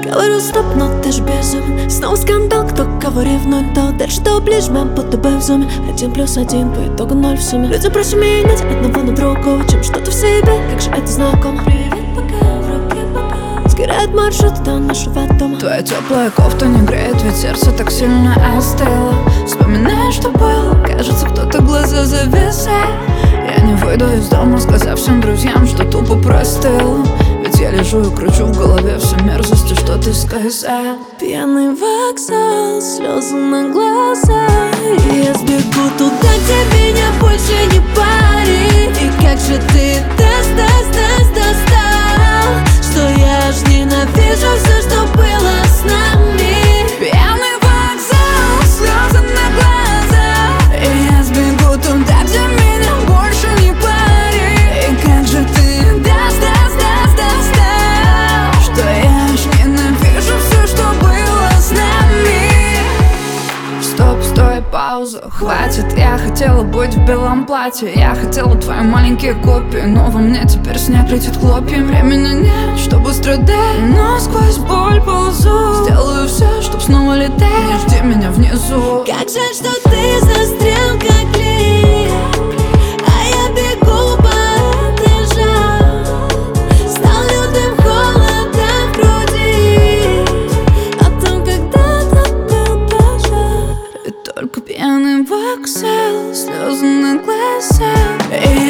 Говорю стоп, но ты ж безумен. Снова скандал, кто кого ревнует, то дальше, то ближе, мы будто бы в зуме. 1+1 по итогу 0 в сумме. Люди проще менять одного на другого, чем что-то в себе. Как же это знакомо. Привет, пока, в руке пока. Сгорает маршрут до нашего дома. Твоя теплая кофта не греет, ведь сердце так сильно остыло. Вспоминаешь, что было, кажется, кто-то глаза завязал. Я не выйду из дома, сказав всем друзьям, что тупо простыл. Ведь я лежу и кручу в голове все мерзости, что ты сказал. Пьяный вокзал, слезы на глазах. И я сбегу туда, где меня больше не парит. И как же ты достал, что я аж ненавижу все, что было с нами. Пьяный вокзал, слезы на глазах. И я сбегу туда, где меня больше не парит. И как же ты достал, что я аж ненавижу все, что было с нами. Стоп, стой, пауза, хватит. Я хотела быть в белом платье. Я хотела твои маленькие копии, но во мне теперь снег летит хлопьями. Времени нет, чтобы страдать, но сквозь боль ползу. Сделаю все, чтоб снова лететь. Не жди меня внизу. Как жаль, что ты застрял, как клей. А я бегу по этажам. Стал лютым холодом в груди. О том, когда-то был пожар. И только пьяный вокзал, слезы на глазах. И